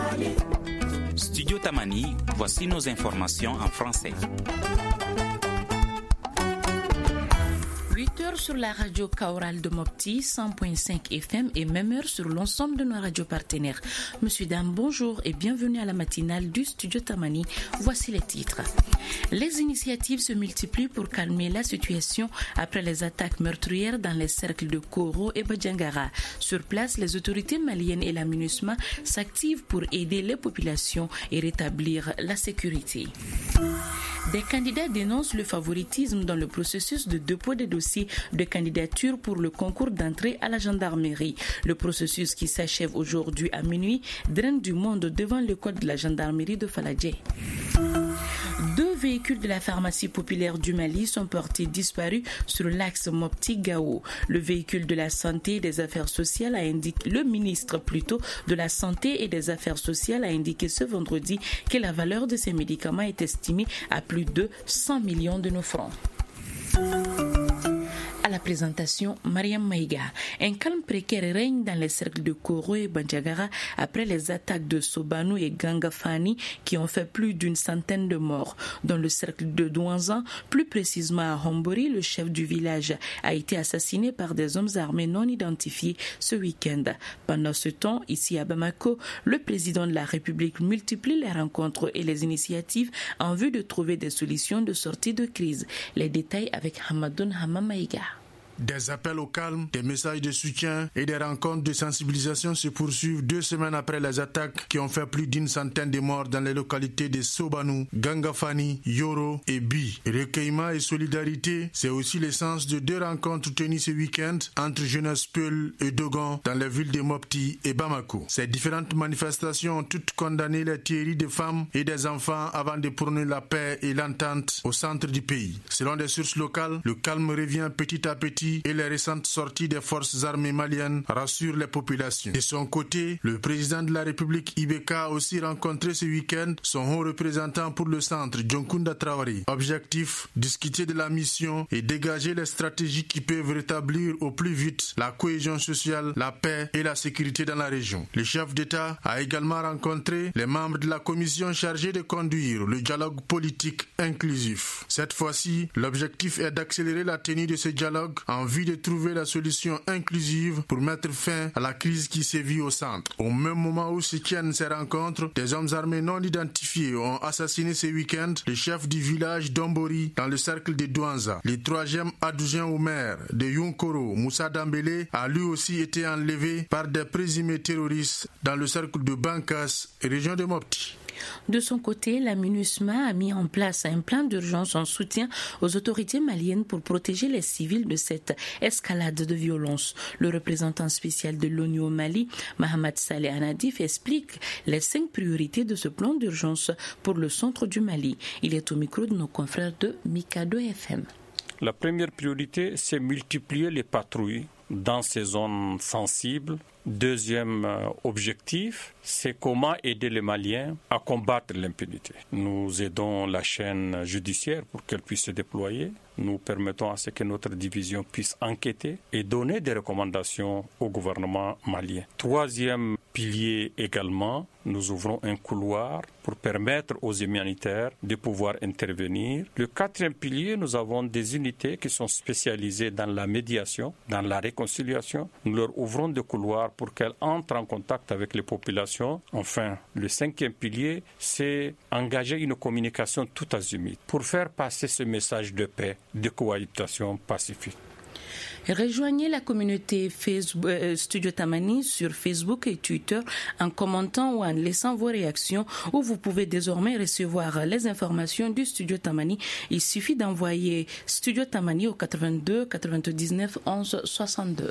Studio Tamani, voici nos informations en français. 8h sur la radio Kaoral de Mopti, 100.5 FM et même heure sur l'ensemble de nos radios partenaires. Monsieur, dame, bonjour et bienvenue à la matinale du Studio Tamani. Voici les titres. Les initiatives se multiplient pour calmer la situation après les attaques meurtrières dans les cercles de Koro et Badjangara. Sur place, les autorités maliennes et la MINUSMA s'activent pour aider les populations et rétablir la sécurité. Des candidats dénoncent le favoritisme dans le processus de dépôt des dossiers de candidature pour le concours d'entrée à la gendarmerie. Le processus qui s'achève aujourd'hui à minuit draine du monde devant l'école de la gendarmerie de Faladje. 2 véhicules de la pharmacie populaire du Mali sont portés disparus sur l'axe Mopti-Gao. Le véhicule de la santé et des affaires sociales a indiqué, le ministre plutôt de la santé et des affaires sociales a indiqué ce vendredi que la valeur de ces médicaments est estimée à plus de 100 millions de nos francs. À la présentation, Mariam Maïga. Un calme précaire règne dans les cercles de Koro et Bandjagara après les attaques de Sobanu et Gangafani qui ont fait plus d'une centaine de morts. Dans le cercle de Douanzan, plus précisément à Hombori, le chef du village a été assassiné par des hommes armés non identifiés ce week-end. Pendant ce temps, ici à Bamako, le président de la République multiplie les rencontres et les initiatives en vue de trouver des solutions de sortie de crise. Les détails avec Hamadoun Hamamaïga. Des appels au calme, des messages de soutien et des rencontres de sensibilisation se poursuivent 2 semaines après les attaques qui ont fait plus d'une centaine de morts dans les localités de Sobanu, Gangafani, Yoro et Bi. Recueillement et solidarité, c'est aussi l'essence de 2 rencontres tenues ce week-end entre Jeunesse Peul et Dogon dans les villes de Mopti et Bamako. Ces différentes manifestations ont toutes condamné les tueries de femmes et des enfants avant de prôner la paix et l'entente au centre du pays. Selon des sources locales, le calme revient petit à petit et les récentes sorties des forces armées maliennes rassurent les populations. De son côté, le président de la République Ibeka a aussi rencontré ce week-end son haut représentant pour le centre, Djonkunda Traoré. Objectif, discuter de la mission et dégager les stratégies qui peuvent rétablir au plus vite la cohésion sociale, la paix et la sécurité dans la région. Le chef d'État a également rencontré les membres de la commission chargée de conduire le dialogue politique inclusif. Cette fois-ci, l'objectif est d'accélérer la tenue de ce dialogue en vue de trouver la solution inclusive pour mettre fin à la crise qui sévit au centre. Au même moment où se tiennent ces rencontres, des hommes armés non identifiés ont assassiné ce week-end le chef du village d'Ombori dans le cercle de Douanza. Le 3e adjoint au maire de Yonkoro, Moussa Dambélé, a lui aussi été enlevé par des présumés terroristes dans le cercle de Bankas, région de Mopti. De son côté, la MINUSMA a mis en place un plan d'urgence en soutien aux autorités maliennes pour protéger les civils de cette escalade de violence. Le représentant spécial de l'ONU au Mali, Mohamed Saleh Anadif, explique les 5 priorités de ce plan d'urgence pour le centre du Mali. Il est au micro de nos confrères de Mikado FM. La première priorité, c'est multiplier les patrouilles dans ces zones sensibles. Deuxième objectif, c'est comment aider les Maliens à combattre l'impunité. Nous aidons la chaîne judiciaire pour qu'elle puisse se déployer. Nous permettons à ce que notre division puisse enquêter et donner des recommandations au gouvernement malien. Troisième pilier également, nous ouvrons un couloir pour permettre aux humanitaires de pouvoir intervenir. Le 4e pilier, nous avons des unités qui sont spécialisées dans la médiation, dans la réconciliation. Nous leur ouvrons des couloirs pour qu'elles entrent en contact avec les populations. Enfin, le 5e pilier, c'est engager une communication tout azimut pour faire passer ce message de paix, de cohabitation pacifique. Rejoignez la communauté Facebook, Studio Tamani sur Facebook et Twitter en commentant ou en laissant vos réactions, où vous pouvez désormais recevoir les informations du Studio Tamani. Il suffit d'envoyer Studio Tamani au 82 99 11 62.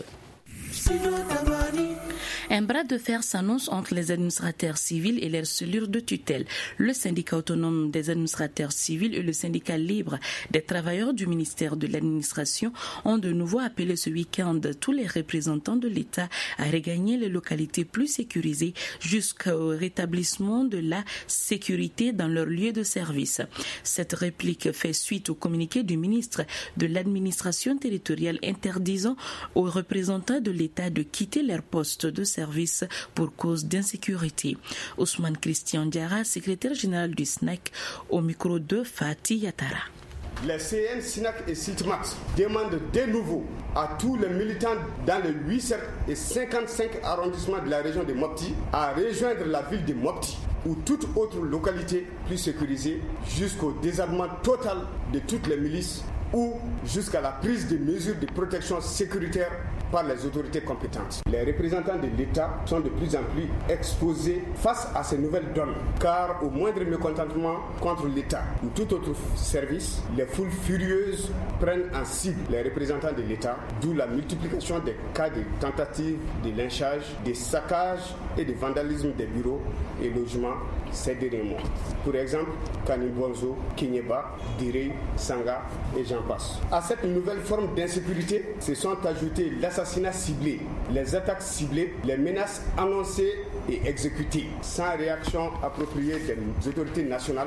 Un bras de fer s'annonce entre les administrateurs civils et leurs cellules de tutelle. Le syndicat autonome des administrateurs civils et le syndicat libre des travailleurs du ministère de l'administration ont de nouveau appelé ce week-end tous les représentants de l'État à regagner les localités plus sécurisées jusqu'au rétablissement de la sécurité dans leurs lieux de service. Cette réplique fait suite au communiqué du ministre de l'administration territoriale interdisant aux représentants de l'État de quitter leur poste de service service pour cause d'insécurité. Ousmane Christian Diarra, secrétaire général du SNEC, au micro de Fatih Yatara. Les CN, SNEC et SITMAX demandent de nouveau à tous les militants dans les 8 et 55 arrondissements de la région de Mopti à rejoindre la ville de Mopti ou toute autre localité plus sécurisée jusqu'au désarmement total de toutes les milices ou jusqu'à la prise de mesures de protection sécuritaire par les autorités compétentes. Les représentants de l'État sont de plus en plus exposés face à ces nouvelles donnes, car au moindre mécontentement contre l'État ou tout autre service, les foules furieuses prennent en cible les représentants de l'État, d'où la multiplication des cas de tentatives de lynchage, de saccage et de vandalisme des bureaux et logements ces derniers mois. Pour exemple, Kanibonzo, Kinyeba, Direi, Sanga et j'en passe. À cette nouvelle forme d'insécurité se sont ajoutés l'assassinat ciblé, les attaques ciblées, les menaces annoncées et exécutées, sans réaction appropriée des autorités nationales.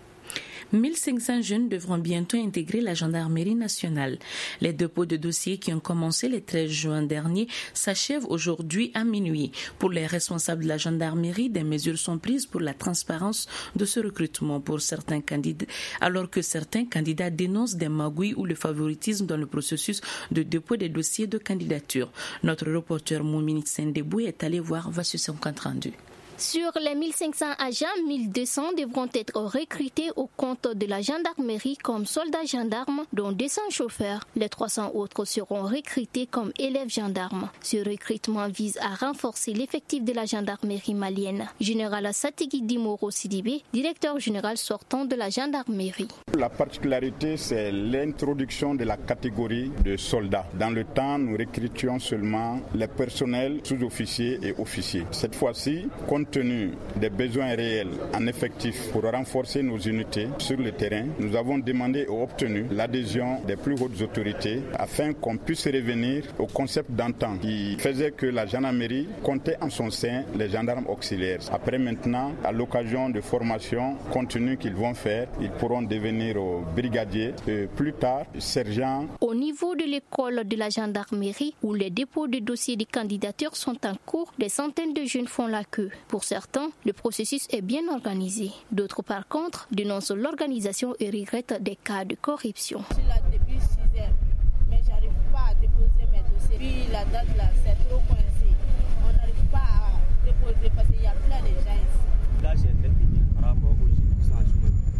1500 jeunes devront bientôt intégrer la gendarmerie nationale. Les dépôts de dossiers qui ont commencé le 13 juin dernier s'achèvent aujourd'hui à minuit. Pour les responsables de la gendarmerie, des mesures sont prises pour la transparence de ce recrutement pour certains candidats, alors que certains candidats dénoncent des magouilles ou le favoritisme dans le processus de dépôt des dossiers de candidature. Notre reporter Moumini Sendebou est allé voir, voici son compte rendu. Sur les 1500 agents, 1200 devront être recrutés au compte de la gendarmerie comme soldats gendarmes, dont 200 chauffeurs. Les 300 autres seront recrutés comme élèves gendarmes. Ce recrutement vise à renforcer l'effectif de la gendarmerie malienne. Général Satigui Dimoro Sidibé, directeur général sortant de la gendarmerie. La particularité, c'est l'introduction de la catégorie de soldats. Dans le temps, nous recrutions seulement les personnels sous-officiers et officiers. Cette fois-ci, compte tenu des besoins réels en effectif pour renforcer nos unités sur le terrain, nous avons demandé et obtenu l'adhésion des plus hautes autorités afin qu'on puisse revenir au concept d'antan qui faisait que la gendarmerie comptait en son sein les gendarmes auxiliaires. Après maintenant, à l'occasion de formations continues qu'ils vont faire, ils pourront devenir brigadiers et plus tard sergents. Au niveau de l'école de la gendarmerie où les dépôts de dossiers de candidature sont en cours, des centaines de jeunes font la queue. Pour certains, le processus est bien organisé. D'autres, par contre, dénoncent l'organisation et regrettent des cas de corruption. Je suis là depuis 6 heures, mais je n'arrive pas à déposer mes dossiers. Puis la date là, c'est trop coincé. On n'arrive pas à déposer parce qu'il y a plein de gens ici. Là, j'ai fait par rapport aux jeunes qui sont à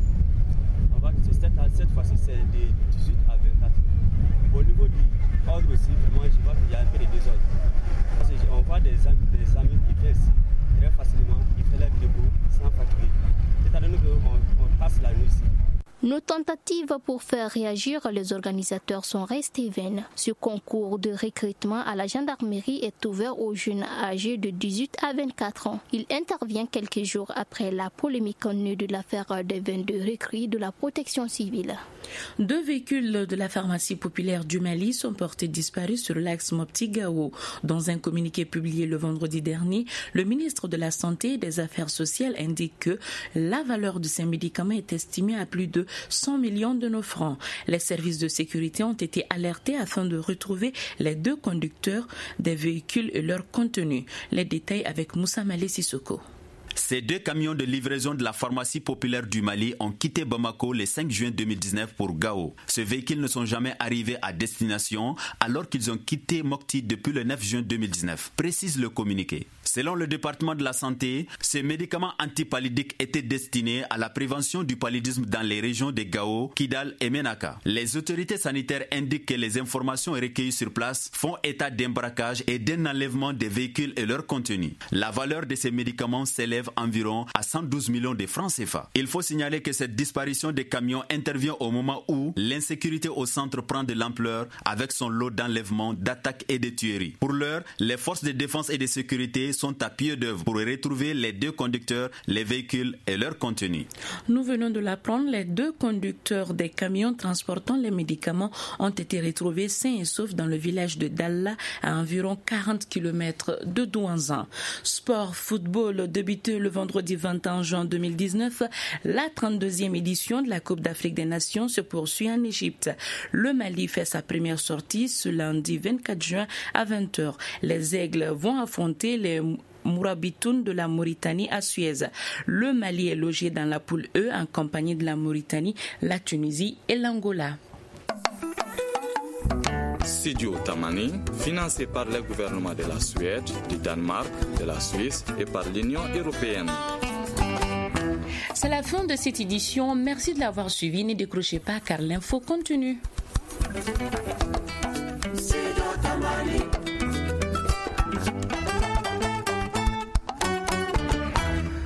chemin. Cette fois-ci, c'est de 18 à 24. Au niveau du ordre aussi, vraiment, je vois qu'il y a un peu de désordre. Parce qu'on voit des amis qui viennent ici. Très facilement, il fait leur dépôt sans fatiguer. Étant donné qu'on passe la nuit ici. Nos tentatives pour faire réagir les organisateurs sont restées vaines. Ce concours de recrutement à la gendarmerie est ouvert aux jeunes âgés de 18 à 24 ans. Il intervient quelques jours après la polémique née de l'affaire des 22 recrues de la protection civile. 2 véhicules de la pharmacie populaire du Mali sont portés disparus sur l'axe Mopti-Gao. Dans un communiqué publié le vendredi dernier, le ministre de la Santé et des Affaires sociales indique que la valeur de ces médicaments est estimée à plus de 100 millions de nos francs. Les services de sécurité ont été alertés afin de retrouver les 2 conducteurs des véhicules et leur contenu. Les détails avec Moussa Malé Sissoko. Ces 2 camions de livraison de la pharmacie populaire du Mali ont quitté Bamako le 5 juin 2019 pour Gao. Ces véhicules ne sont jamais arrivés à destination alors qu'ils ont quitté Mopti depuis le 9 juin 2019, précise le communiqué. Selon le département de la santé, ces médicaments antipallidiques étaient destinés à la prévention du paludisme dans les régions de Gao, Kidal et Menaka. Les autorités sanitaires indiquent que les informations recueillies sur place font état d'un braquage et d'un enlèvement des véhicules et leur contenu. La valeur de ces médicaments s'élève environ à 112 millions de francs CFA. Il faut signaler que cette disparition des camions intervient au moment où l'insécurité au centre prend de l'ampleur avec son lot d'enlèvements, d'attaques et de tueries. Pour l'heure, les forces de défense et de sécurité sont à pied d'œuvre pour retrouver les 2 conducteurs, les véhicules et leur contenu. Nous venons de l'apprendre, les 2 conducteurs des camions transportant les médicaments ont été retrouvés sains et saufs dans le village de Dalla, à environ 40 km de Douanzan. Sport, football, débuté le vendredi 21 juin 2019, la 32e édition de la Coupe d'Afrique des Nations se poursuit en Égypte. Le Mali fait sa première sortie ce lundi 24 juin à 20h. Les Aigles vont affronter les Mourabitoun de la Mauritanie à Suez. Le Mali est logé dans la poule E en compagnie de la Mauritanie, la Tunisie et l'Angola. Studio Tamani, financé par le gouvernement de la Suède, du Danemark, de la Suisse et par l'Union européenne. C'est la fin de cette édition. Merci de l'avoir suivi. Ne décrochez pas car l'info continue. Studio Tamani.